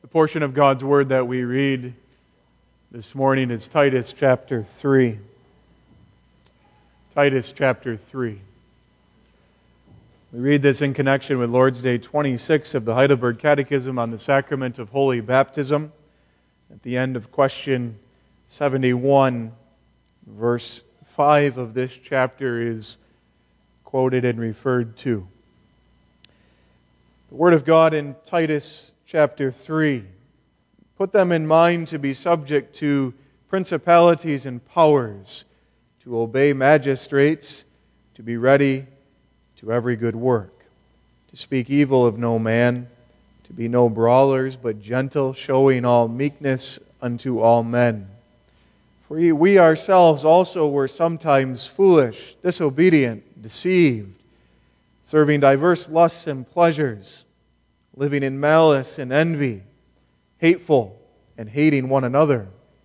The portion of God's Word that we read this morning is Titus chapter 3. Titus chapter 3. We read this in connection with Lord's Day 26 of the Heidelberg Catechism on the Sacrament of Holy Baptism. At the end of question 71, verse 5 of this chapter is quoted and referred to. The Word of God in Titus chapter 3. Put them in mind to be subject to principalities and powers, to obey magistrates, to be ready to every good work, to speak evil of no man, to be no brawlers, but gentle, showing all meekness unto all men. For we ourselves also were sometimes foolish, disobedient, deceived, serving diverse lusts and pleasures, living in malice and envy, hateful and hating one another.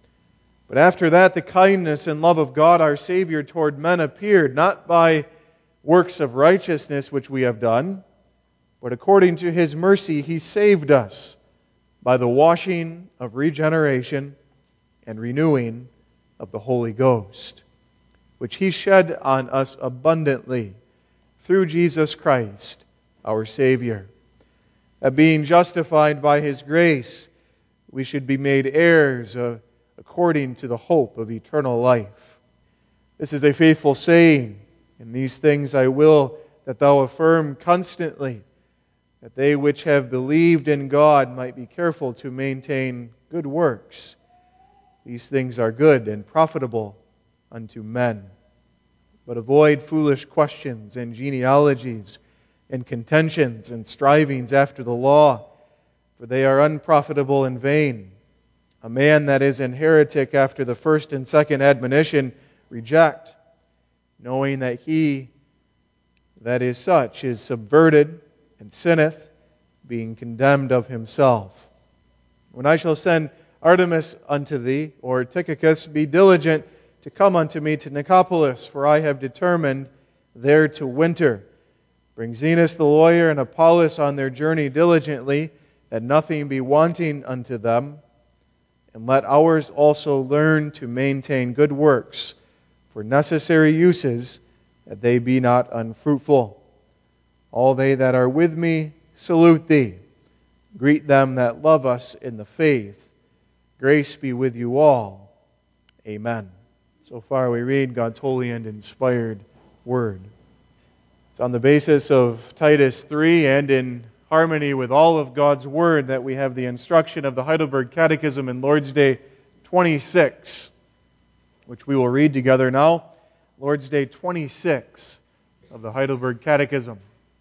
But after that, the kindness and love of God our Savior toward men appeared, not by works of righteousness which we have done, but according to His mercy He saved us by the washing of regeneration and renewing of the Holy Ghost, which He shed on us abundantly through Jesus Christ, our Savior. That being justified by His grace, we should be made heirs according to the hope of eternal life. This is a faithful saying, and these things I will that thou affirm constantly, that they which have believed in God might be careful to maintain good works. These things are good and profitable unto men. But avoid foolish questions and genealogies and contentions and strivings after the law, for they are unprofitable and vain. A man that is an heretic after the first and second admonition reject, knowing that he that is such is subverted and sinneth, being condemned of himself. When I shall send Artemas unto thee, or Tychicus, be diligent to come unto me to Nicopolis, for I have determined there to winter. Bring Zenas the lawyer and Apollos on their journey diligently, that nothing be wanting unto them. And let ours also learn to maintain good works for necessary uses, that they be not unfruitful. All they that are with me salute thee. Greet them that love us in the faith. Grace be with you all. Amen. So far we read God's holy and inspired Word. It's on the basis of Titus 3 and in harmony with all of God's Word that we have the instruction of the Heidelberg Catechism in Lord's Day 26, which we will read together now. Lord's Day 26 of the Heidelberg Catechism.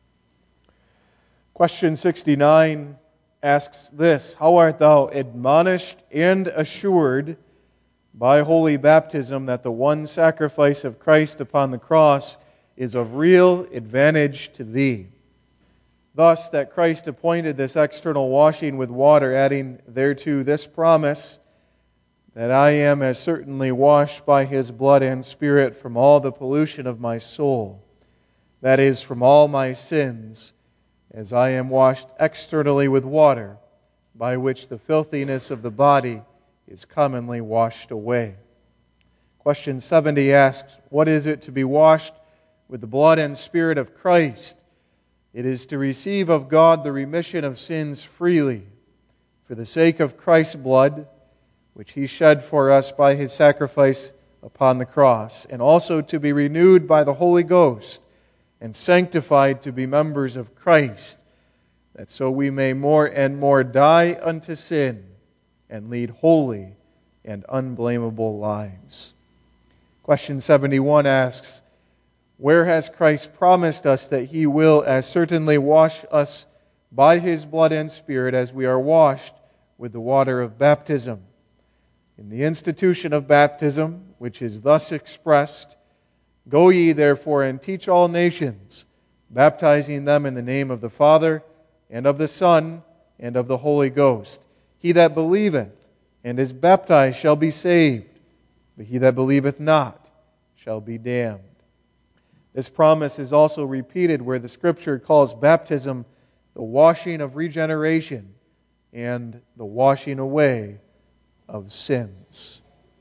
Question 69 asks this: How art thou admonished and assured by holy baptism that the one sacrifice of Christ upon the cross is of real advantage to thee? Thus, that Christ appointed this external washing with water, adding thereto this promise, that I am as certainly washed by His blood and Spirit from all the pollution of my soul, that is, from all my sins, as I am washed externally with water, by which the filthiness of the body is commonly washed away. Question 70 asks, what is it to be washed with the blood and Spirit of Christ? It is to receive of God the remission of sins freely, for the sake of Christ's blood, which He shed for us by His sacrifice upon the cross, and also to be renewed by the Holy Ghost, and sanctified to be members of Christ, that so we may more and more die unto sin, and lead holy and unblameable lives. Question 71 asks, where has Christ promised us that He will as certainly wash us by His blood and Spirit as we are washed with the water of baptism? In the institution of baptism, which is thus expressed, Go ye therefore and teach all nations, baptizing them in the name of the Father, and of the Son, and of the Holy Ghost. He that believeth and is baptized shall be saved, but he that believeth not shall be damned. This promise is also repeated where the Scripture calls baptism the washing of regeneration and the washing away of sins.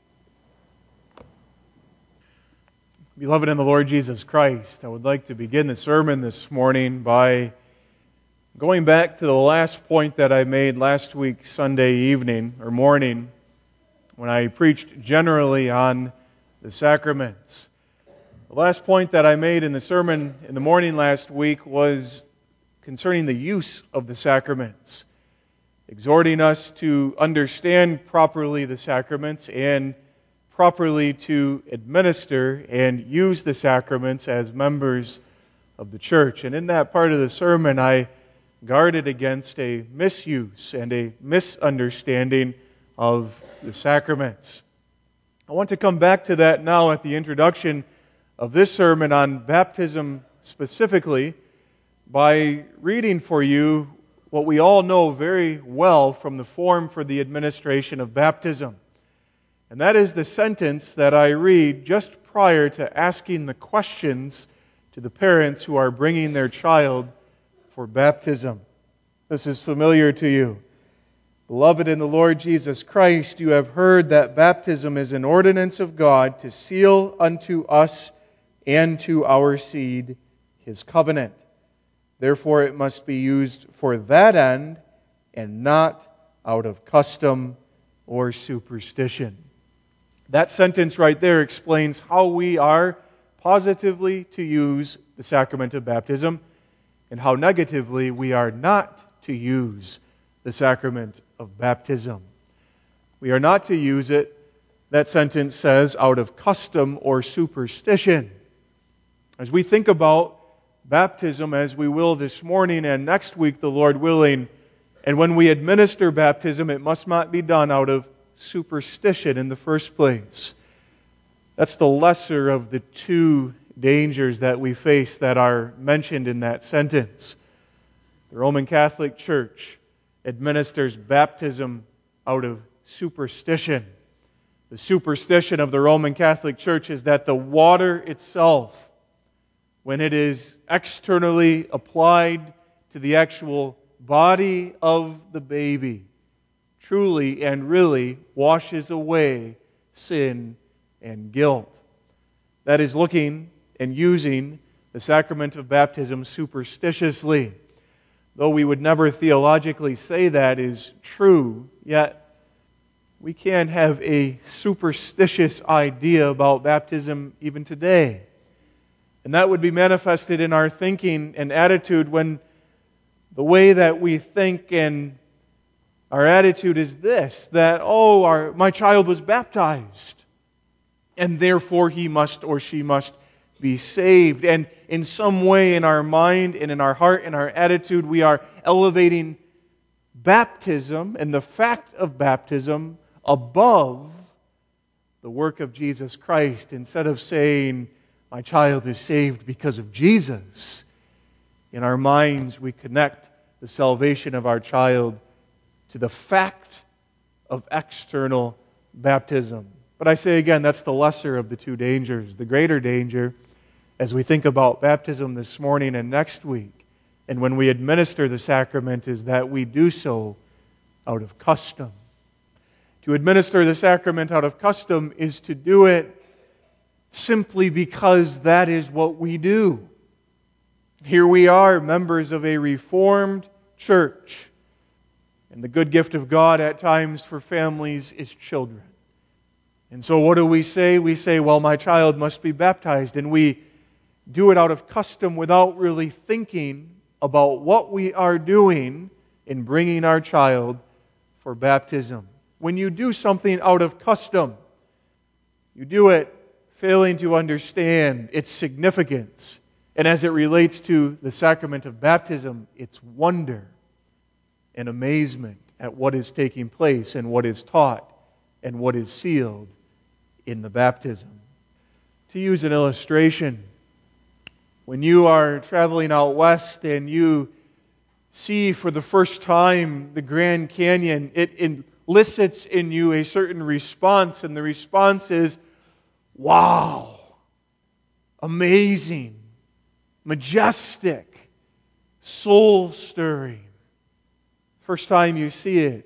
Beloved in the Lord Jesus Christ, I would like to begin the sermon this morning by going back to the last point that I made last week, Sunday evening or morning, when I preached generally on the sacraments. The last point that I made in the sermon in the morning last week was concerning the use of the sacraments, exhorting us to understand properly the sacraments and properly to administer and use the sacraments as members of the church. And in that part of the sermon, I guarded against a misuse and a misunderstanding of the sacraments. I want to come back to that now at the introduction of this sermon on baptism specifically by reading for you what we all know very well from the form for the administration of baptism. And that is the sentence that I read just prior to asking the questions to the parents who are bringing their child for baptism. This is familiar to you. Beloved in the Lord Jesus Christ, you have heard that baptism is an ordinance of God to seal unto us and to our seed His covenant. Therefore it must be used for that end and not out of custom or superstition. That sentence right there explains how we are positively to use the sacrament of baptism and how negatively we are not to use the sacrament of baptism. We are not to use it, that sentence says, out of custom or superstition. As we think about baptism, as we will this morning and next week, the Lord willing, and when we administer baptism, it must not be done out of superstition in the first place. That's the lesser of the two dangers that we face that are mentioned in that sentence. The Roman Catholic Church administers baptism out of superstition. The superstition of the Roman Catholic Church is that the water itself, when it is externally applied to the actual body of the baby, truly and really washes away sin and guilt. That is looking and using the sacrament of baptism superstitiously. Though we would never theologically say that is true, yet we can have a superstitious idea about baptism even today. And that would be manifested in our thinking and attitude when the way that we think and our attitude is this, that, my child was baptized, and therefore he must or she must be saved. And in some way in our mind and in our heart and our attitude, we are elevating baptism and the fact of baptism above the work of Jesus Christ. Instead of saying, my child is saved because of Jesus, in our minds we connect the salvation of our child to the fact of external baptism. But I say again, that's the lesser of the two dangers. The greater danger, as we think about baptism this morning and next week, and when we administer the sacrament, is that we do so out of custom. To administer the sacrament out of custom is to do it simply because that is what we do. Here we are, members of a Reformed church. And the good gift of God at times for families is children. And so what do we say? We say, well, my child must be baptized. And we do it out of custom without really thinking about what we are doing in bringing our child for baptism. When you do something out of custom, you do it failing to understand its significance. And as it relates to the sacrament of baptism, its wonder and amazement at what is taking place and what is taught and what is sealed in the baptism. To use an illustration, when you are traveling out west and you see for the first time the Grand Canyon, it elicits in you a certain response, and the response is, wow, amazing, majestic, soul-stirring, First time you see it,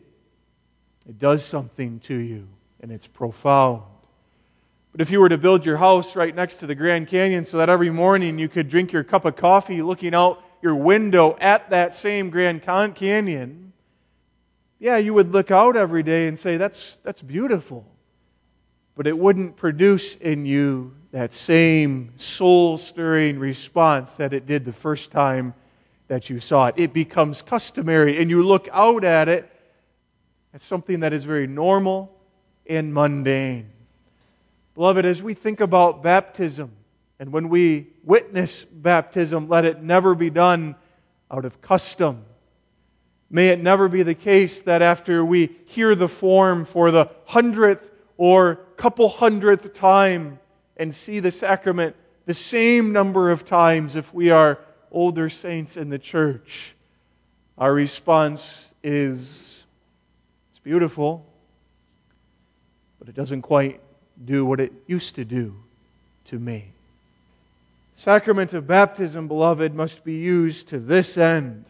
it does something to you, and it's profound. But if you were to build your house right next to the Grand Canyon so that every morning you could drink your cup of coffee looking out your window at that same Grand Canyon, yeah, you would look out every day and say, that's beautiful. But it wouldn't produce in you that same soul-stirring response that it did the first time that you saw it. It becomes customary, and you look out at it as something that is very normal and mundane. Beloved, as we think about baptism, and when we witness baptism, let it never be done out of custom. May it never be the case that after we hear the form for the 100th or couple 100th time and see the sacrament the same number of times if we are older saints in the church, our response is, it's beautiful, but it doesn't quite do what it used to do to me. The sacrament of baptism, beloved, must be used to this end,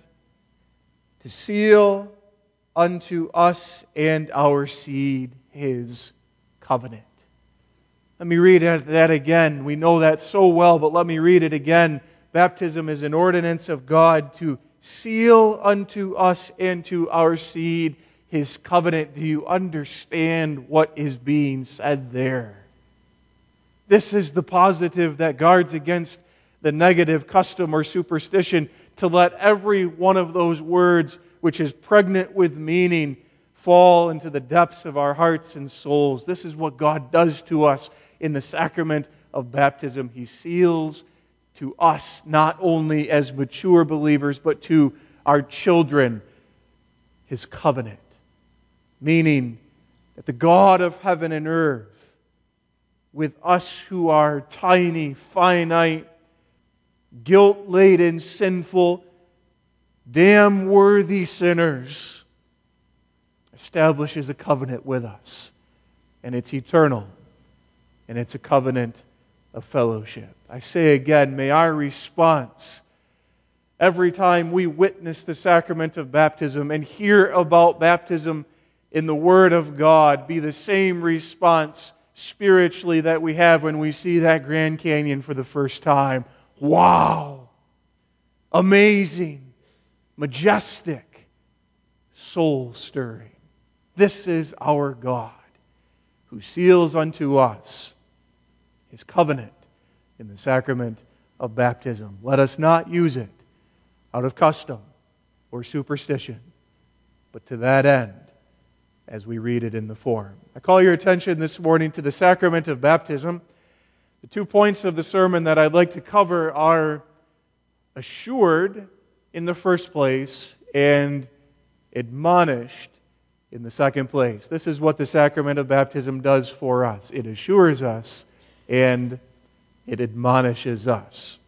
to seal unto us and our seed His covenant. Let me read that again. We know that so well, but let me read it again. Baptism is an ordinance of God to seal unto us and to our seed His covenant. Do you understand what is being said there? This is the positive that guards against the negative custom or superstition, to let every one of those words, which is pregnant with meaning, fall into the depths of our hearts and souls. This is what God does to us in the sacrament of baptism. He seals to us, not only as mature believers, but to our children, His covenant. Meaning that the God of heaven and earth, with us who are tiny, finite, guilt-laden, sinful, damn-worthy sinners, establishes a covenant with us. And it's eternal. And it's a covenant of fellowship. I say again, may our response every time we witness the sacrament of baptism and hear about baptism in the Word of God be the same response spiritually that we have when we see that Grand Canyon for the first time. Wow! Amazing! Majestic! Soul-stirring. This is our God who seals unto us His covenant in the sacrament of baptism. Let us not use it out of custom or superstition, but to that end, as we read it in the form. I call your attention this morning to the sacrament of baptism. The 2 points of the sermon that I'd like to cover are assured in the first place and admonished in the second place. This is what the sacrament of baptism does for us. It assures us and it admonishes us.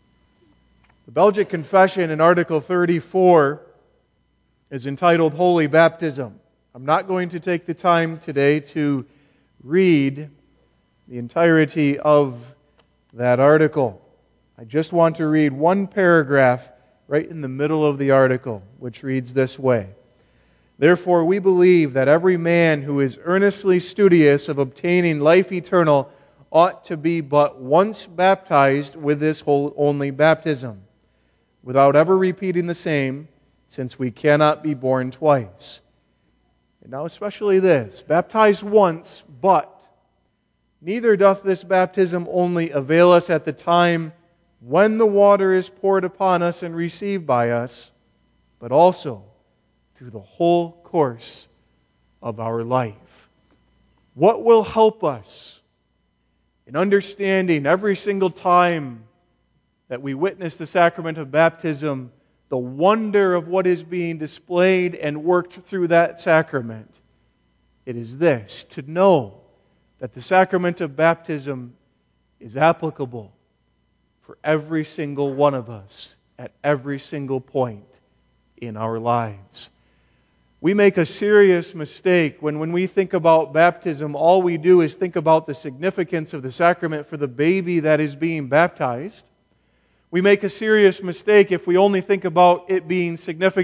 The Belgic Confession in Article 34 is entitled Holy Baptism. I'm not going to take the time today to read the entirety of that article. I just want to read one paragraph right in the middle of the article, which reads this way. Therefore, we believe that every man who is earnestly studious of obtaining life eternal ought to be but once baptized with this only baptism, without ever repeating the same, since we cannot be born twice. And now especially this, baptized once, but neither doth this baptism only avail us at the time when the water is poured upon us and received by us, but also through the whole course of our life. What will help us in understanding every single time that we witness the sacrament of baptism, the wonder of what is being displayed and worked through that sacrament? It is this, to know that the sacrament of baptism is applicable for every single one of us at every single point in our lives. We make a serious mistake when we think about baptism, all we do is think about the significance of the sacrament for the baby that is being baptized. We make a serious mistake if we only think about it being significant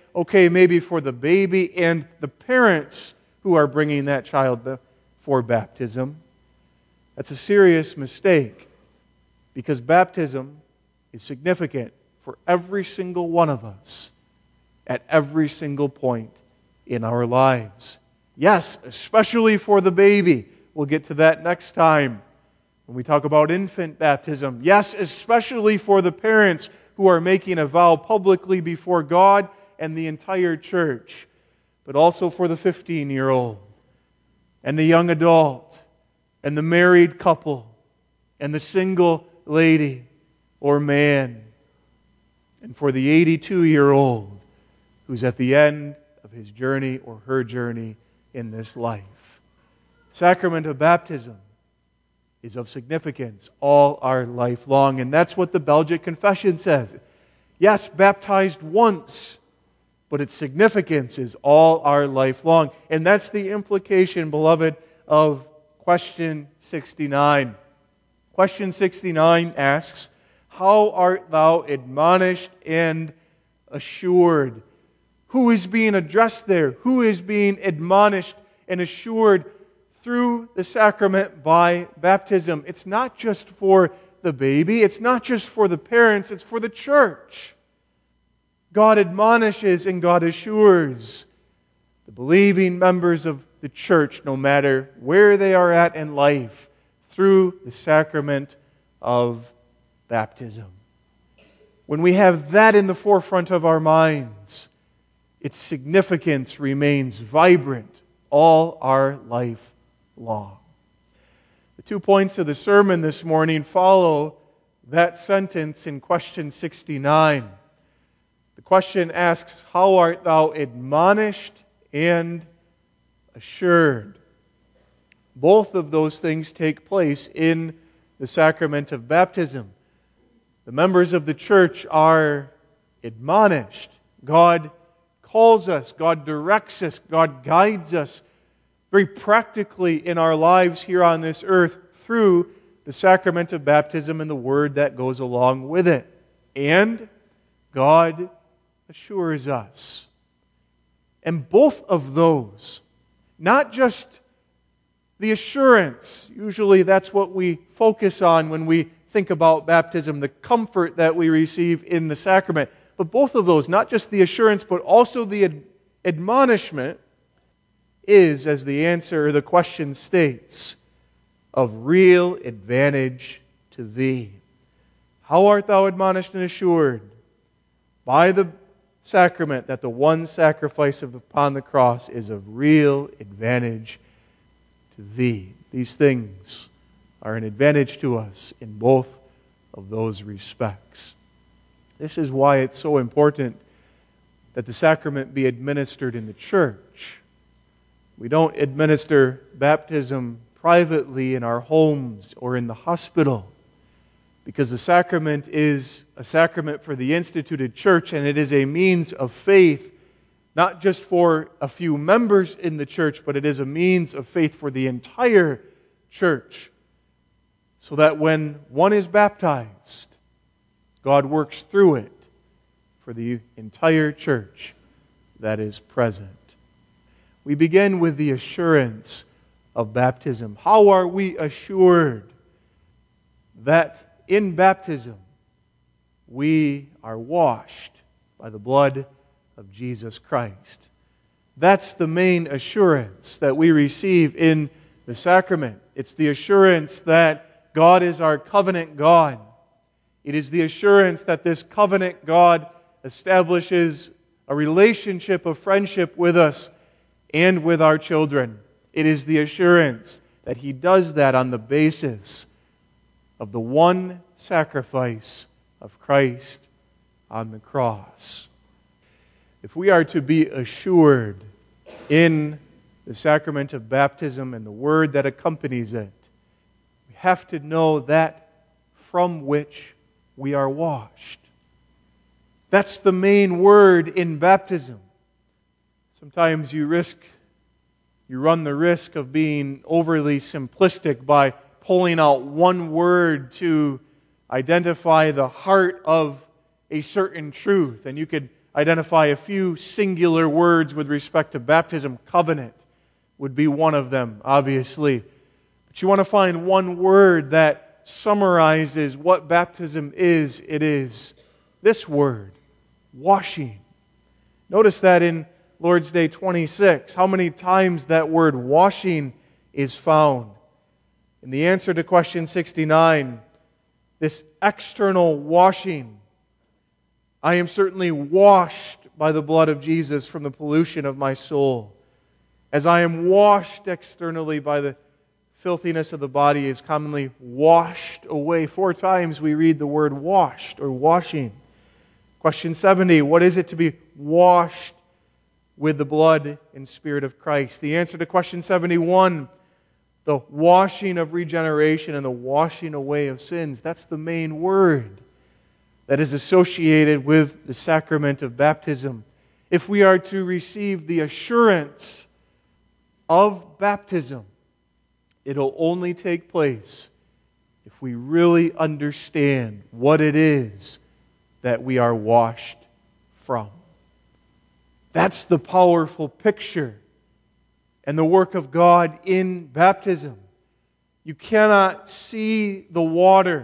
okay, maybe for the baby and the parents who are bringing that child for baptism. That's a serious mistake, because baptism is significant for every single one of us at every single point in our lives. Yes, especially for the baby. We'll get to that next time when we talk about infant baptism. Yes, especially for the parents who are making a vow publicly before God and the entire church, but also for the 15-year-old and the young adult and the married couple and the single lady or man, and for the 82-year-old who's at the end of his journey or her journey in this life. The sacrament of baptism is of significance all our life long, and that's what the Belgic Confession says. Yes, baptized once, but its significance is all our life long. And that's the implication, beloved, of question 69. Question 69 asks, how art thou admonished and assured? Who is being addressed there? Who is being admonished and assured through the sacrament by baptism? It's not just for the baby. It's not just for the parents. It's for the church. God admonishes and God assures the believing members of the church, no matter where they are at in life, through the sacrament of baptism. When we have that in the forefront of our minds, its significance remains vibrant all our life long. The 2 points of the sermon this morning follow that sentence in question 69. The question asks, how art thou admonished and assured? Both of those things take place in the sacrament of baptism. The members of the church are admonished. God calls us, God directs us, God guides us very practically in our lives here on this earth through the sacrament of baptism and the word that goes along with it. And God assures us. And both of those, not just the assurance, usually that's what we focus on when we think about baptism, the comfort that we receive in the sacrament. But both of those, not just the assurance, but also the admonishment, is, as the answer or the question states, of real advantage to thee. How art thou admonished and assured? By the sacrament that the one sacrifice upon the cross is of real advantage to thee. These things are an advantage to us in both of those respects. This is why it's so important that the sacrament be administered in the church. We don't administer baptism privately in our homes or in the hospital, because the sacrament is a sacrament for the instituted church, and it is a means of faith, not just for a few members in the church, but it is a means of faith for the entire church. So that when one is baptized, God works through it for the entire church that is present. We begin with the assurance of baptism. How are we assured that in baptism we are washed by the blood of Jesus Christ? That's the main assurance that we receive in the sacrament. It's the assurance that God is our covenant God. It is the assurance that this covenant God establishes a relationship of friendship with us and with our children. It is the assurance that He does that on the basis of the one sacrifice of Christ on the cross. If we are to be assured in the sacrament of baptism and the word that accompanies it, we have to know that from which we are washed. That's the main word in baptism. Sometimes you run the risk of being overly simplistic by pulling out one word to identify the heart of a certain truth. And you could identify a few singular words with respect to baptism. Covenant would be one of them, obviously. But you want to find one word that summarizes what baptism is. It is this word, washing. Notice that in Lord's Day 26, how many times that word washing is found. In the answer to question 69, this external washing, I am certainly washed by the blood of Jesus from the pollution of my soul. As I am washed externally by the filthiness of the body is commonly washed away. 4 times we read the word washed or washing. Question 70, what is it to be washed with the blood and Spirit of Christ? The answer to question 71, the washing of regeneration and the washing away of sins. That's the main word that is associated with the sacrament of baptism. If we are to receive the assurance of baptism, it'll only take place if we really understand what it is that we are washed from. That's the powerful picture and the work of God in baptism. You cannot see the water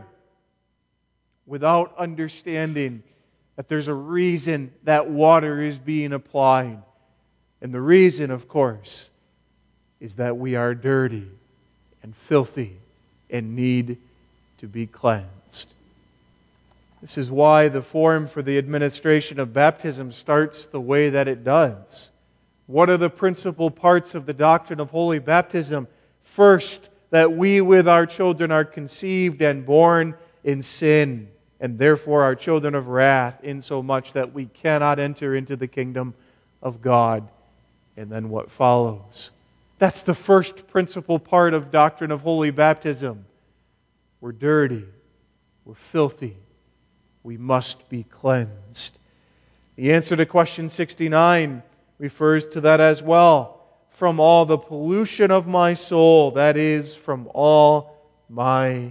without understanding that there's a reason that water is being applied. And the reason, of course, is that we are dirty and filthy and need to be cleansed. This is why the form for the administration of baptism starts the way that it does. What are the principal parts of the doctrine of holy baptism? First, that we with our children are conceived and born in sin, and therefore are children of wrath, insomuch that we cannot enter into the kingdom of God. And then what follows? That's the first principal part of doctrine of holy baptism. We're dirty. We're filthy. We must be cleansed. The answer to question 69 refers to that as well. From all the pollution of my soul, that is, from all my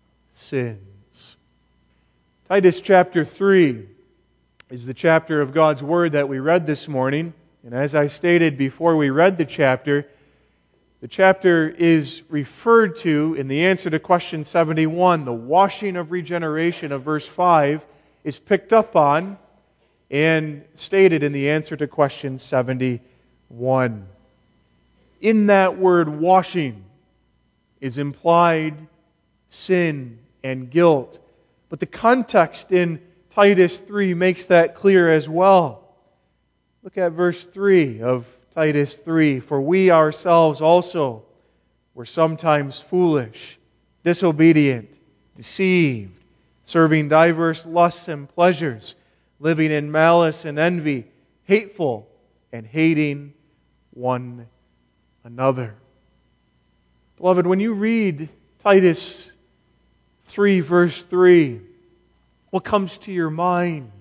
sins. Titus chapter 3 is the chapter of God's Word that we read this morning. And as I stated before we read the chapter is referred to in the answer to question 71. The washing of regeneration of verse 5 is picked up on and stated in the answer to question 71. In that word washing is implied sin and guilt. But the context in Titus 3 makes that clear as well. Look at verse 3 of Titus 3. For we ourselves also were sometimes foolish, disobedient, deceived, serving diverse lusts and pleasures, living in malice and envy, hateful and hating one another. Beloved, when you read Titus 3 verse 3, what comes to your mind?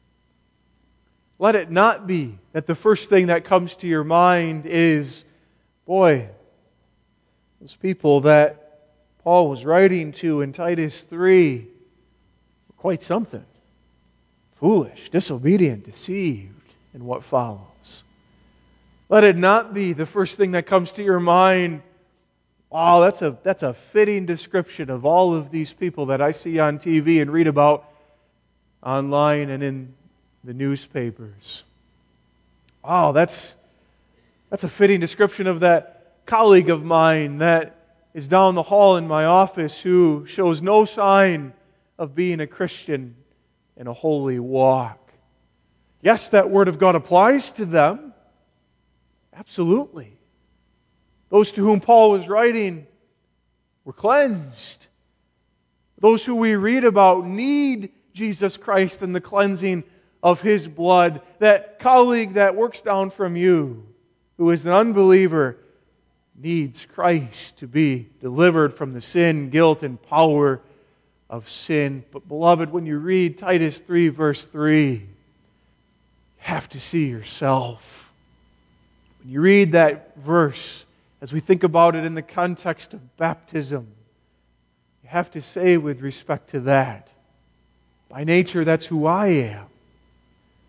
Let it not be that the first thing that comes to your mind is, boy, those people that Paul was writing to in Titus 3 were quite something. Foolish, disobedient, deceived, and what follows. Let it not be the first thing that comes to your mind, oh, that's a fitting description of all of these people that I see on TV and read about online and in the newspapers. Oh, that's a fitting description of that colleague of mine that is down the hall in my office who shows no sign of being a Christian in a holy walk. Yes, that Word of God applies to them. Absolutely. Those to whom Paul was writing were cleansed. Those who we read about need Jesus Christ and the cleansing of His blood. That colleague that works down from you, who is an unbeliever, needs Christ to be delivered from the sin, guilt, and power of sin. But beloved, when you read Titus 3 verse 3, you have to see yourself. When you read that verse, as we think about it in the context of baptism, you have to say with respect to that, by nature, that's who I am.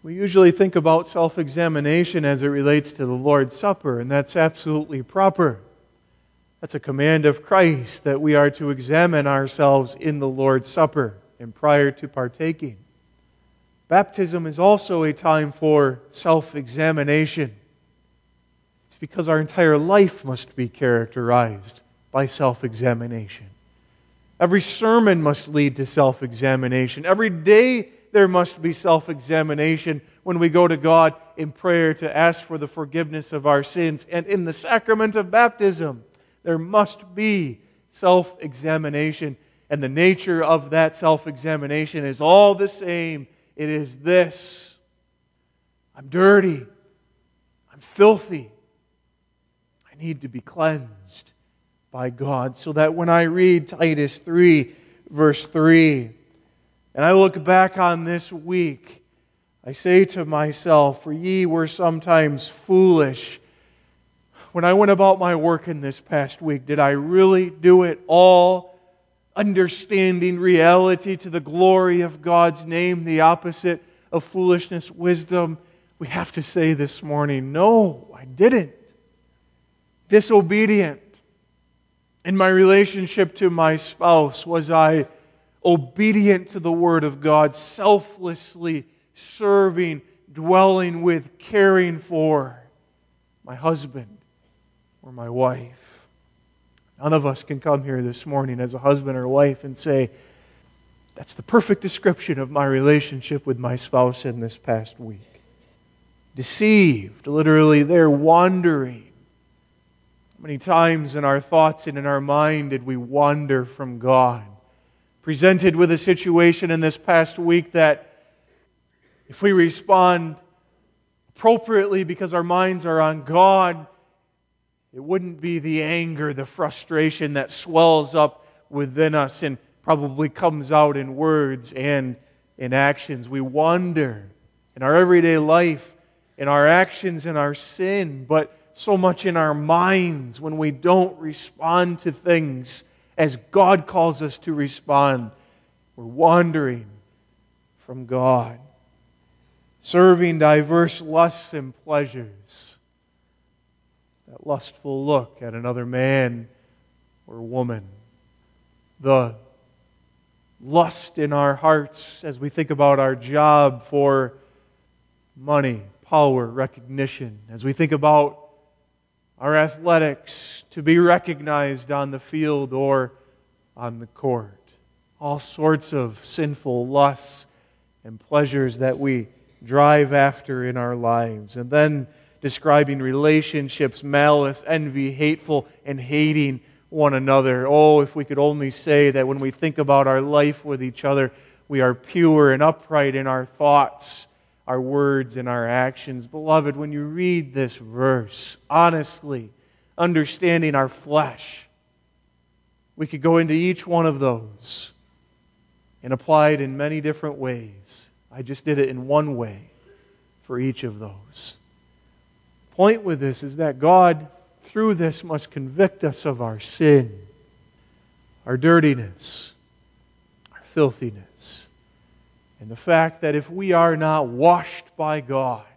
We usually think about self-examination as it relates to the Lord's Supper, and that's absolutely proper. That's a command of Christ that we are to examine ourselves in the Lord's Supper and prior to partaking. Baptism is also a time for self-examination. It's because our entire life must be characterized by self-examination. Every sermon must lead to self-examination. Every day there must be self-examination when we go to God in prayer to ask for the forgiveness of our sins. And in the sacrament of baptism, there must be self-examination. And the nature of that self-examination is all the same. It is this: I'm dirty. I'm filthy. I need to be cleansed by God. So that when I read Titus 3, verse 3, and I look back on this week, I say to myself, for ye were sometimes foolish. When I went about my work in this past week, did I really do it all understanding reality to the glory of God's name, the opposite of foolishness, wisdom? We have to say this morning, no, I didn't. Disobedient. In my relationship to my spouse, was I obedient to the Word of God, selflessly serving, dwelling with, caring for my husband or my wife? None of us can come here this morning as a husband or wife and say, that's the perfect description of my relationship with my spouse in this past week. Deceived, literally, they're wandering. How many times in our thoughts and in our mind did we wander from God? Presented with a situation in this past week that if we respond appropriately because our minds are on God, it wouldn't be the anger, the frustration that swells up within us and probably comes out in words and in actions. We wander in our everyday life, in our actions, in our sin, but so much in our minds when we don't respond to things as God calls us to respond. We're wandering from God. Serving diverse lusts and pleasures. That lustful look at another man or woman. The lust in our hearts as we think about our job for money, power, recognition. As we think about our athletics, to be recognized on the field or on the court. All sorts of sinful lusts and pleasures that we drive after in our lives. And then describing relationships, malice, envy, hateful, and hating one another. Oh, if we could only say that when we think about our life with each other, we are pure and upright in our thoughts, our words, and our actions. Beloved, when you read this verse, honestly, understanding our flesh, we could go into each one of those and apply it in many different ways. I just did it in one way for each of those. The point with this is that God, through this, must convict us of our sin, our dirtiness, our filthiness, and the fact that if we are not washed by God,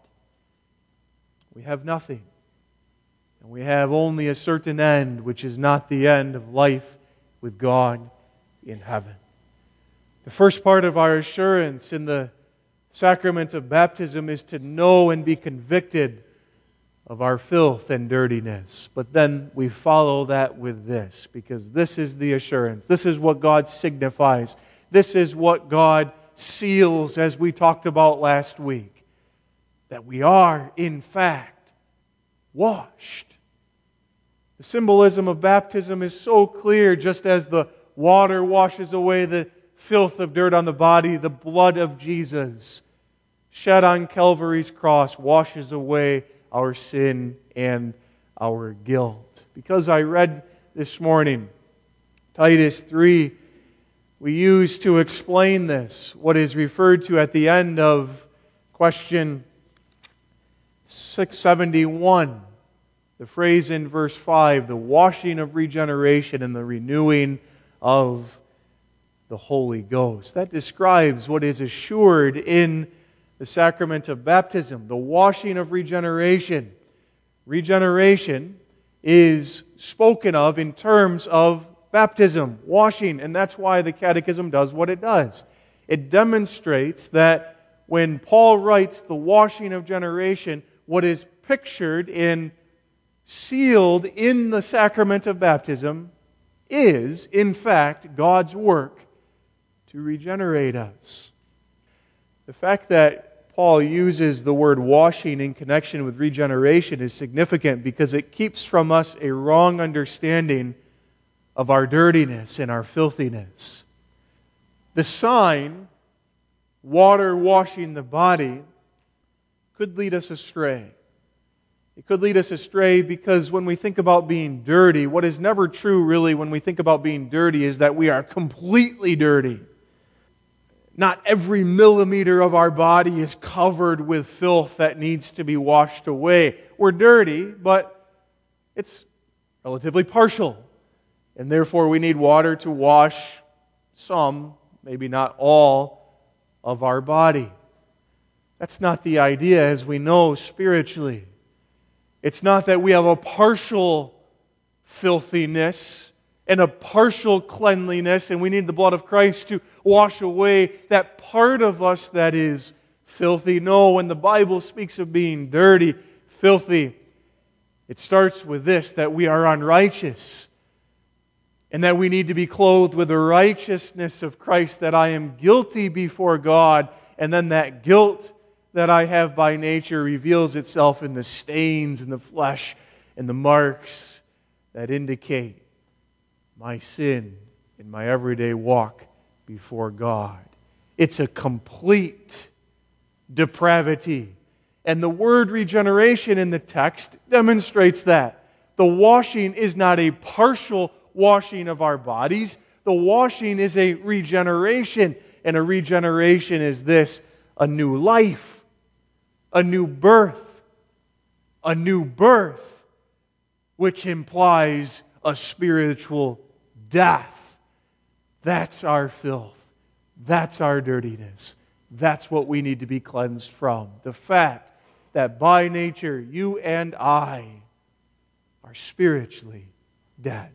we have nothing. And we have only a certain end, which is not the end of life with God in heaven. The first part of our assurance in the sacrament of baptism is to know and be convicted of our filth and dirtiness. But then we follow that with this, because this is the assurance. This is what God signifies. This is what God seals, as we talked about last week, that we are, in fact, washed. The symbolism of baptism is so clear. Just as the water washes away the filth of dirt on the body, the blood of Jesus shed on Calvary's cross washes away our sin and our guilt. Because I read this morning Titus 3, we use to explain this what is referred to at the end of question 671. The phrase in verse 5, the washing of regeneration and the renewing of the Holy Ghost. That describes what is assured in the sacrament of baptism, the washing of regeneration. Regeneration is spoken of in terms of baptism, washing, and that's why the Catechism does what it does. It demonstrates that when Paul writes the washing of generation, what is pictured and sealed in the sacrament of baptism is, in fact, God's work to regenerate us. The fact that Paul uses the word washing in connection with regeneration is significant because it keeps from us a wrong understanding of our dirtiness and our filthiness. The sign, water washing the body, could lead us astray. It could lead us astray because when we think about being dirty, what is never true really when we think about being dirty is that we are completely dirty. Not every millimeter of our body is covered with filth that needs to be washed away. We're dirty, but it's relatively partial. And therefore we need water to wash some, maybe not all, of our body. That's not the idea as we know spiritually. It's not that we have a partial filthiness and a partial cleanliness and we need the blood of Christ to wash away that part of us that is filthy. No, when the Bible speaks of being dirty, filthy, it starts with this, that we are unrighteous and that we need to be clothed with the righteousness of Christ, that I am guilty before God, and then that guilt that I have by nature reveals itself in the stains in the flesh and the marks that indicate my sin in my everyday walk before God. It's a complete depravity. And the word regeneration in the text demonstrates that. The washing is not a partial washing of our bodies. The washing is a regeneration. And a regeneration is this, a new life, a new birth, which implies a spiritual death. That's our filth. That's our dirtiness. That's what we need to be cleansed from. The fact that by nature you and I are spiritually dead.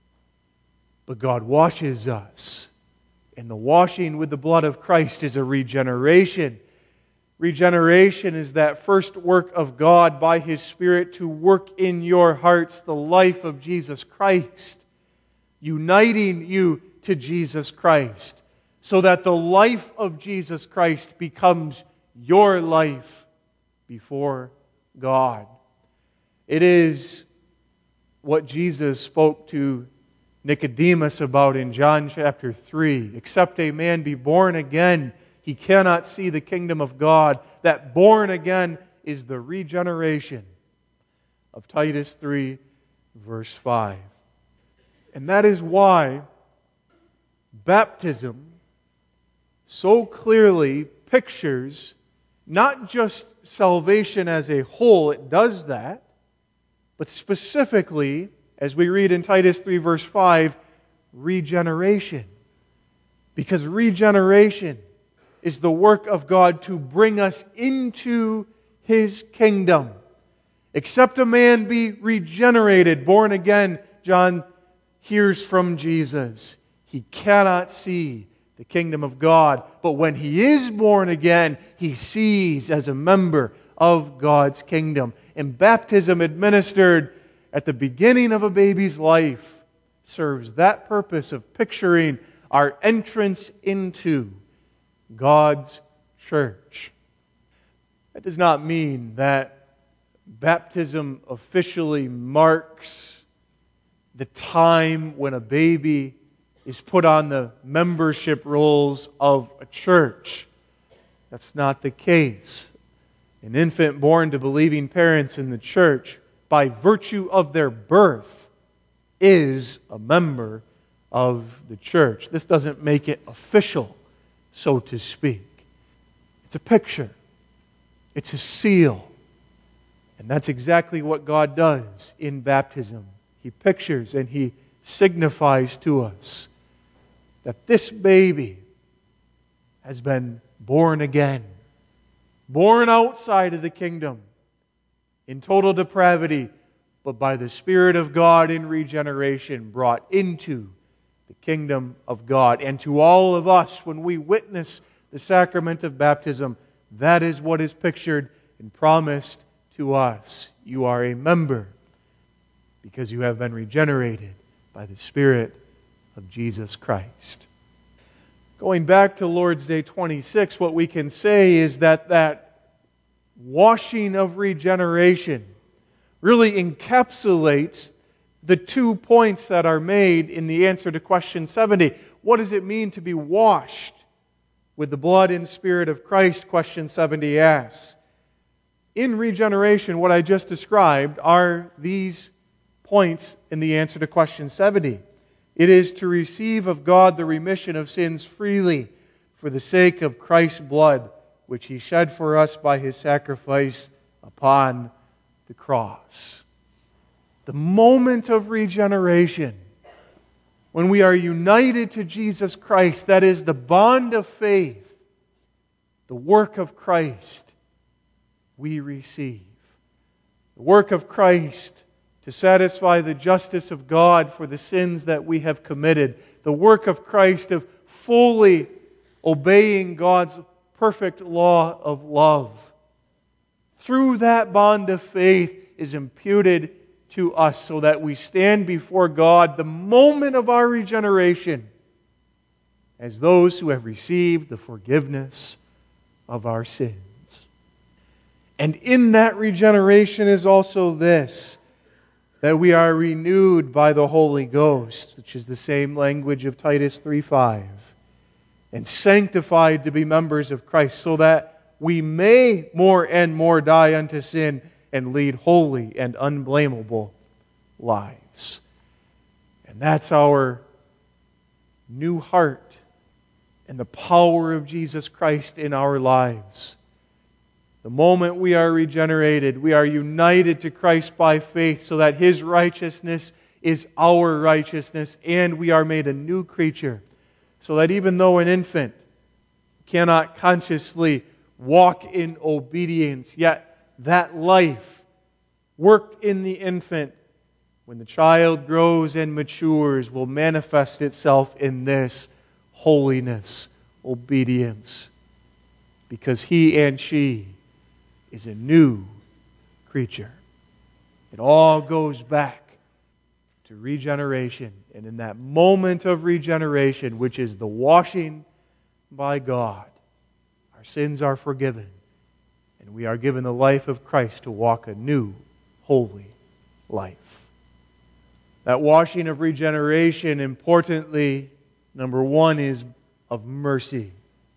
But God washes us. And the washing with the blood of Christ is a regeneration. Regeneration is that first work of God by His Spirit to work in your hearts the life of Jesus Christ, uniting you to Jesus Christ, so that the life of Jesus Christ becomes your life before God. It is what Jesus spoke to Nicodemus about in John chapter 3. Except a man be born again, he cannot see the kingdom of God. That born again is the regeneration of Titus 3, verse 5. And that is why baptism so clearly pictures not just salvation as a whole, it does that, but specifically, as we read in Titus 3 verse 5, regeneration. Because regeneration is the work of God to bring us into His kingdom. Except a man be regenerated, born again, John hears from Jesus, he cannot see the kingdom of God. But when he is born again, he sees as a member of God's kingdom. And baptism administered at the beginning of a baby's life serves that purpose of picturing our entrance into God's church. That does not mean that baptism officially marks the time when a baby is put on the membership rolls of a church. That's not the case. An infant born to believing parents in the church, by virtue of their birth, is a member of the church. This doesn't make it official, so to speak. It's a picture. It's a seal. And that's exactly what God does in baptism. He pictures and He signifies to us that this baby has been born again. born outside of the kingdom, in total depravity, but by the Spirit of God in regeneration, brought into the kingdom of God. And to all of us, when we witness the sacrament of baptism, that is what is pictured and promised to us. You are a member because you have been regenerated by the Spirit of Jesus Christ. Going back to Lord's Day 26, what we can say is that washing of regeneration really encapsulates the 2 points that are made in the answer to question 70. What does it mean to be washed with the blood and Spirit of Christ? Question 70 asks. In regeneration, what I just described are these points in the answer to question 70. It is to receive of God the remission of sins freely for the sake of Christ's blood, which He shed for us by His sacrifice upon the cross. The moment of regeneration, when we are united to Jesus Christ, that is the bond of faith, the work of Christ, we receive. The work of Christ to satisfy the justice of God for the sins that we have committed. The work of Christ of fully obeying God's perfect law of love. Through that bond of faith is imputed to us so that we stand before God the moment of our regeneration as those who have received the forgiveness of our sins. And in that regeneration is also this, that we are renewed by the Holy Ghost, which is the same language of Titus 3:5, and sanctified to be members of Christ, so that we may more and more die unto sin and lead holy and unblameable lives. And that's our new heart and the power of Jesus Christ in our lives. The moment we are regenerated, we are united to Christ by faith so that His righteousness is our righteousness, and we are made a new creature. So that even though an infant cannot consciously walk in obedience, yet that life worked in the infant, when the child grows and matures, will manifest itself in this holiness, obedience, because he and she is a new creature. It all goes back to regeneration. And in that moment of regeneration, which is the washing by God, our sins are forgiven, and we are given the life of Christ to walk a new, holy life. That washing of regeneration, importantly, number one, is of mercy.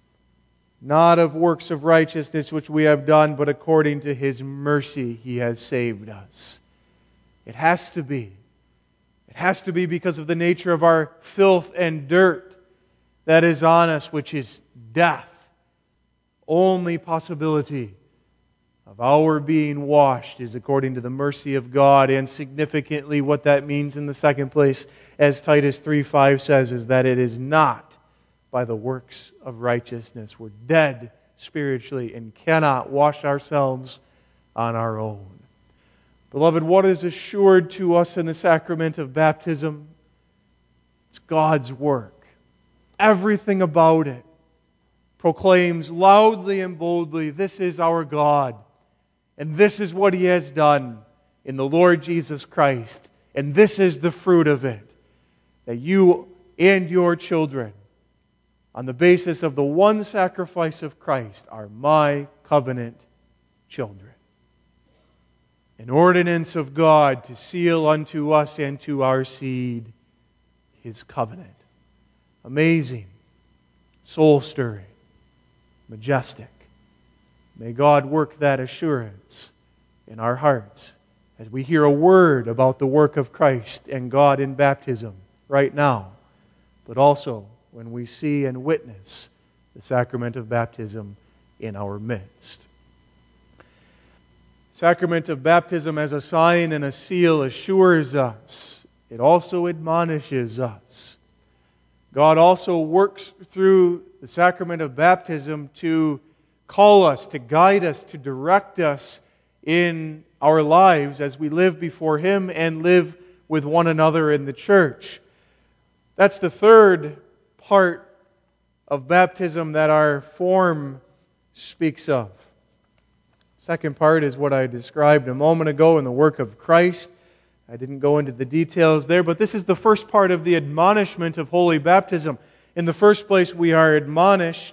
Not of works of righteousness which we have done, but according to His mercy He has saved us. It has to be. It has to be because of the nature of our filth and dirt that is on us, which is death. Only possibility of our being washed is according to the mercy of God. And significantly, what that means in the second place, as Titus 3:5 says, is that it is not by the works of righteousness. We're dead spiritually and cannot wash ourselves on our own. Beloved, what is assured to us in the sacrament of baptism? It's God's work. Everything about it proclaims loudly and boldly, this is our God, and this is what He has done in the Lord Jesus Christ, and this is the fruit of it, that you and your children, on the basis of the one sacrifice of Christ, are my covenant children. An ordinance of God to seal unto us and to our seed His covenant. Amazing, soul-stirring, majestic. May God work that assurance in our hearts as we hear a word about the work of Christ and God in baptism right now, but also when we see and witness the sacrament of baptism in our midst. Sacrament of baptism as a sign and a seal assures us. It also admonishes us. God also works through the sacrament of baptism to call us, to guide us, to direct us in our lives as we live before Him and live with one another in the church. That's the third part of baptism that our form speaks of. Second part is what I described a moment ago in the work of Christ. I didn't go into the details there, but this is the first part of the admonishment of holy baptism. In the first place, we are admonished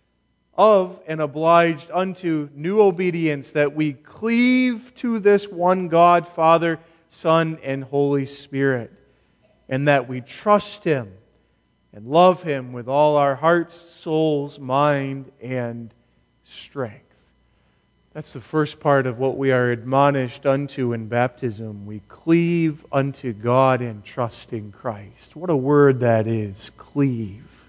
of and obliged unto new obedience, that we cleave to this one God, Father, Son, and Holy Spirit, and that we trust Him and love Him with all our hearts, souls, mind, and strength. That's the first part of what we are admonished unto in baptism. We cleave unto God and trust in Christ. What a word that is, cleave.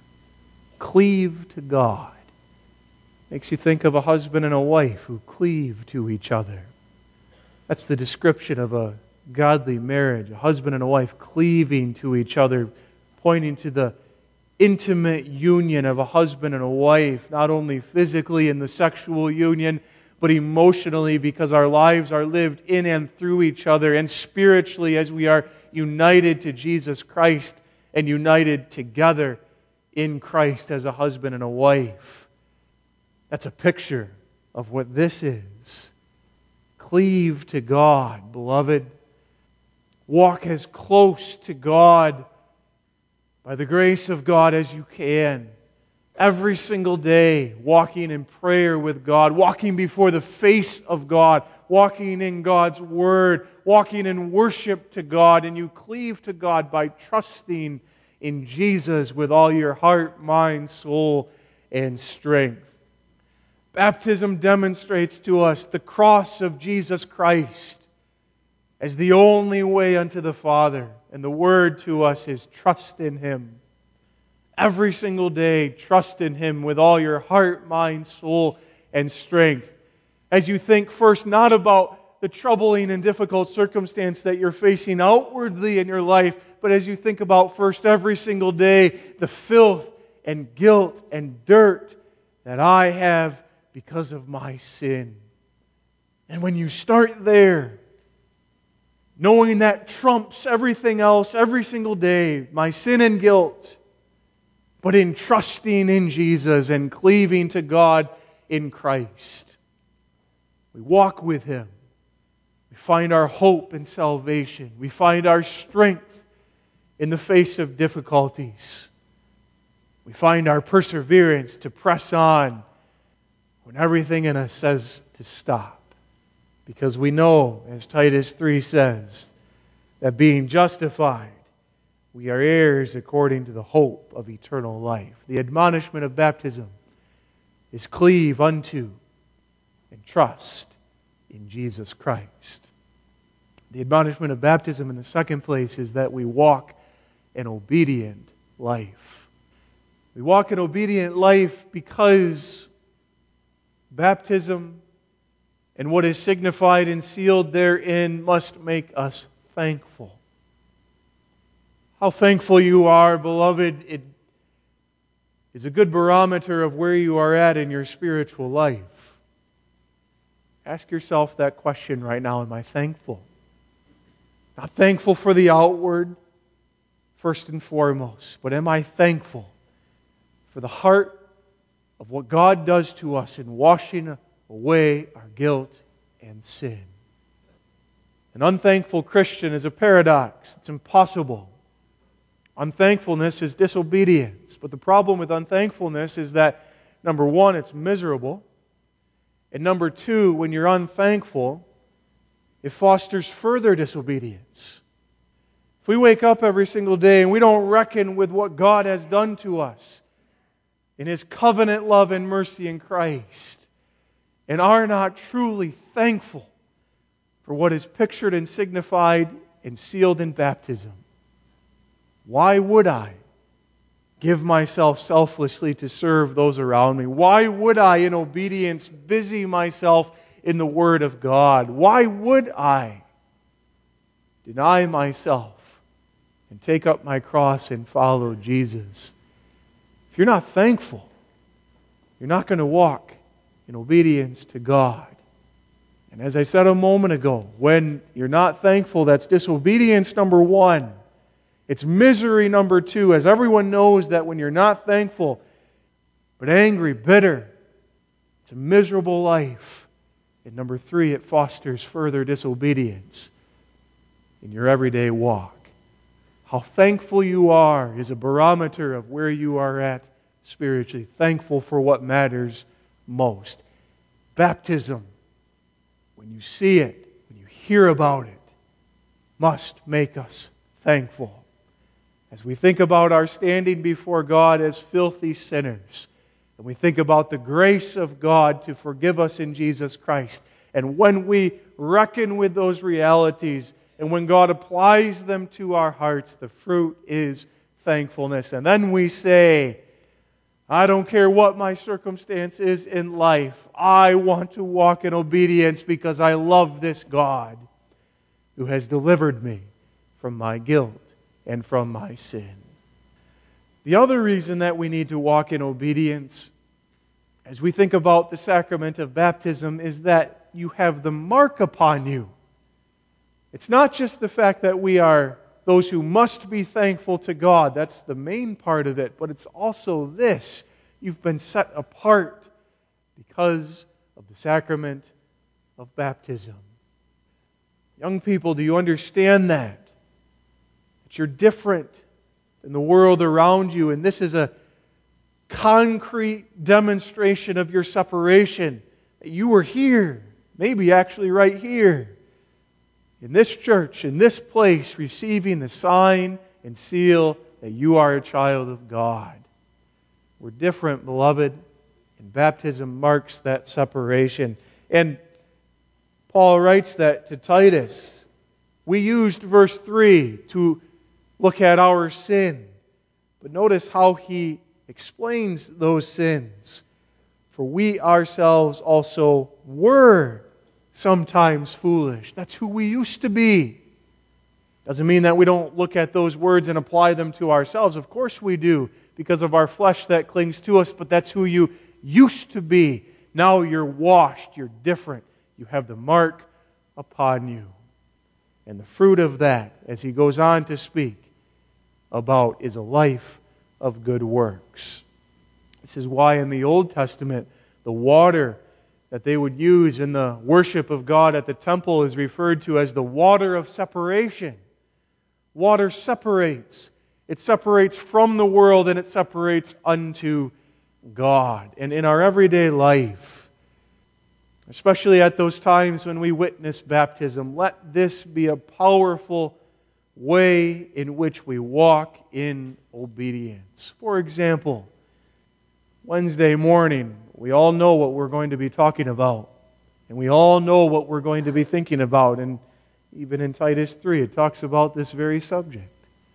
Cleave to God. Makes you think of a husband and a wife who cleave to each other. That's the description of a godly marriage, a husband and a wife cleaving to each other, pointing to the intimate union of a husband and a wife, not only physically in the sexual union, but emotionally, because our lives are lived in and through each other, and spiritually as we are united to Jesus Christ and united together in Christ as a husband and a wife. That's a picture of what this is. Cleave to God, beloved. Walk as close to God by the grace of God as you can. Every single day, walking in prayer with God, walking before the face of God, walking in God's Word, walking in worship to God, and you cleave to God by trusting in Jesus with all your heart, mind, soul, and strength. Baptism demonstrates to us the cross of Jesus Christ as the only way unto the Father, and the word to us is trust in Him. Every single day, trust in Him with all your heart, mind, soul, and strength. As you think first not about the troubling and difficult circumstance that you're facing outwardly in your life, but as you think about first every single day the filth and guilt and dirt that I have because of my sin. And when you start there, knowing that trumps everything else every single day, my sin and guilt, but in trusting in Jesus and cleaving to God in Christ, we walk with Him. We find our hope and salvation. We find our strength in the face of difficulties. We find our perseverance to press on when everything in us says to stop. Because we know, as Titus 3 says, that being justified, we are heirs according to the hope of eternal life. The admonishment of baptism is cleave unto and trust in Jesus Christ. The admonishment of baptism in the second place is that we walk an obedient life. We walk an obedient life because baptism and what is signified and sealed therein must make us thankful. How thankful you are, beloved, it is a good barometer of where you are at in your spiritual life. Ask yourself that question right now. Am I thankful? Not thankful for the outward, first and foremost, but am I thankful for the heart of what God does to us in washing away our guilt and sin? An unthankful Christian is a paradox. It's impossible. Unthankfulness is disobedience. But the problem with unthankfulness is that, number one, it's miserable. And number two, when you're unthankful, it fosters further disobedience. If we wake up every single day and we don't reckon with what God has done to us in His covenant love and mercy in Christ, and are not truly thankful for what is pictured and signified and sealed in baptism, why would I give myself selflessly to serve those around me? Why would I, in obedience, busy myself in the Word of God? Why would I deny myself and take up my cross and follow Jesus? If you're not thankful, you're not going to walk in obedience to God. And as I said a moment ago, when you're not thankful, that's disobedience number one. It's misery number two, as everyone knows that when you're not thankful, but angry, bitter, it's a miserable life. And number three, it fosters further disobedience in your everyday walk. How thankful you are is a barometer of where you are at spiritually. Thankful for what matters most. Baptism, when you see it, when you hear about it, must make us thankful. As we think about our standing before God as filthy sinners, and we think about the grace of God to forgive us in Jesus Christ, and when we reckon with those realities, and when God applies them to our hearts, the fruit is thankfulness. And then we say, I don't care what my circumstance is in life. I want to walk in obedience because I love this God who has delivered me from my guilt and from my sin. The other reason that we need to walk in obedience as we think about the sacrament of baptism is that you have the mark upon you. It's not just the fact that we are those who must be thankful to God. That's the main part of it. But it's also this. You've been set apart because of the sacrament of baptism. Young people, do you understand that? That you're different than the world around you. And this is a concrete demonstration of your separation. That you were here, maybe actually right here, in this church, in this place, receiving the sign and seal that you are a child of God. We're different, beloved, and baptism marks that separation. And Paul writes that to Titus. We used verse 3 to look at our sin. But notice how he explains those sins. For we ourselves also were sometimes foolish. That's who we used to be. Doesn't mean that we don't look at those words and apply them to ourselves. Of course we do, because of our flesh that clings to us, but that's who you used to be. Now you're washed, you're different. You have the mark upon you. And the fruit of that, as he goes on to speak about, is a life of good works. This is why in the Old Testament, the water that they would use in the worship of God at the temple is referred to as the water of separation. Water separates. It separates from the world and it separates unto God. And in our everyday life, especially at those times when we witness baptism, let this be a powerful way in which we walk in obedience. For example, Wednesday morning, we all know what we're going to be talking about. And we all know what we're going to be thinking about. And even in Titus 3, it talks about this very subject.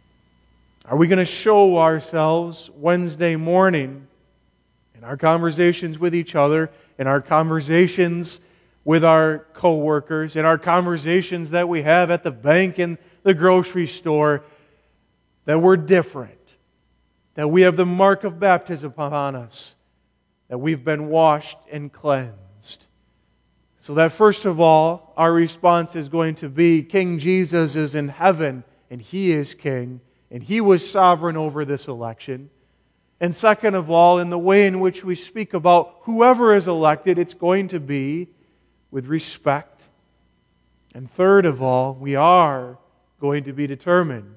Are we going to show ourselves Wednesday morning in our conversations with each other, in our conversations with our co-workers, in our conversations that we have at the bank and the grocery store, that we're different, that we have the mark of baptism upon us, that we've been washed and cleansed? So that first of all, our response is going to be, King Jesus is in heaven, and He is King, and He was sovereign over this election. And second of all, in the way in which we speak about whoever is elected, it's going to be with respect. And third of all, we are going to be determined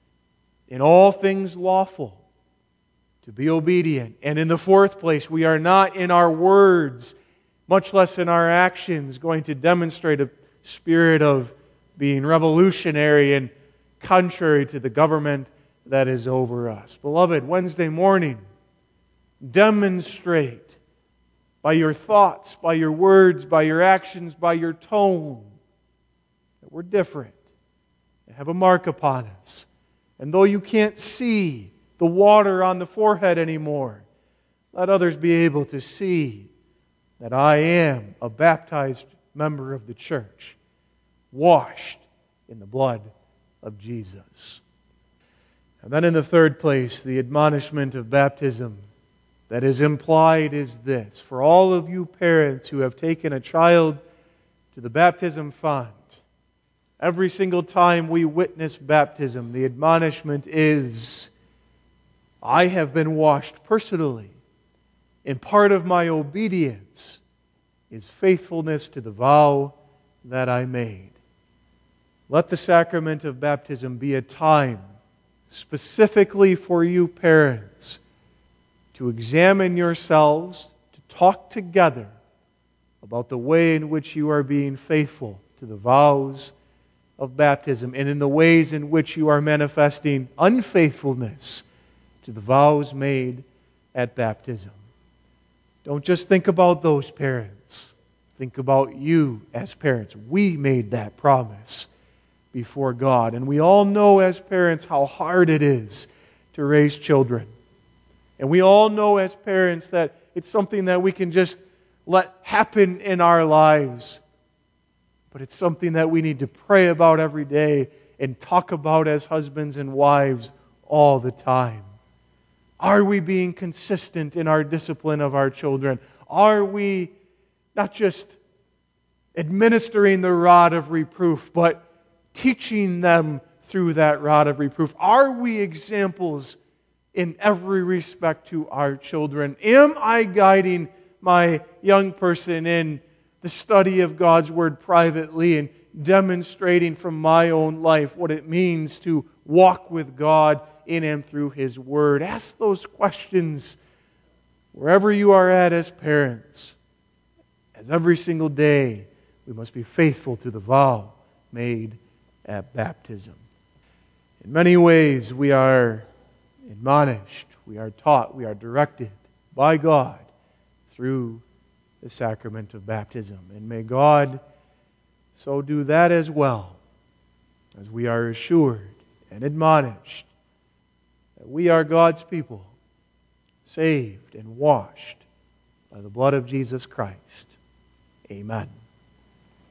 in all things lawful to be obedient. And in the fourth place, we are not in our words, much less in our actions, going to demonstrate a spirit of being revolutionary and contrary to the government that is over us. Beloved, Wednesday morning, demonstrate by your thoughts, by your words, by your actions, by your tone, that we're different and have a mark upon us. And though you can't see the water on the forehead anymore, let others be able to see that I am a baptized member of the church, washed in the blood of Jesus. And then in the third place, the admonishment of baptism that is implied is this: for all of you parents who have taken a child to the baptism font, every single time we witness baptism, the admonishment is, I have been washed personally, and part of my obedience is faithfulness to the vow that I made. Let the sacrament of baptism be a time specifically for you parents to examine yourselves, to talk together about the way in which you are being faithful to the vows of baptism and in the ways in which you are manifesting unfaithfulness to the vows made at baptism. Don't just think about those parents. Think about you as parents. We made that promise before God. And we all know as parents how hard it is to raise children. And we all know as parents that it's something that we can just let happen in our lives. But it's something that we need to pray about every day and talk about as husbands and wives all the time. Are we being consistent in our discipline of our children? Are we not just administering the rod of reproof, but teaching them through that rod of reproof? Are we examples in every respect to our children? Am I guiding my young person in the study of God's Word privately and demonstrating from my own life what it means to walk with God in and through His Word? Ask those questions wherever you are at as parents, as every single day we must be faithful to the vow made at baptism. In many ways we are admonished, we are taught, we are directed by God through the sacrament of baptism. And may God so do that as well, as we are assured and admonished that we are God's people, saved and washed by the blood of Jesus Christ. Amen.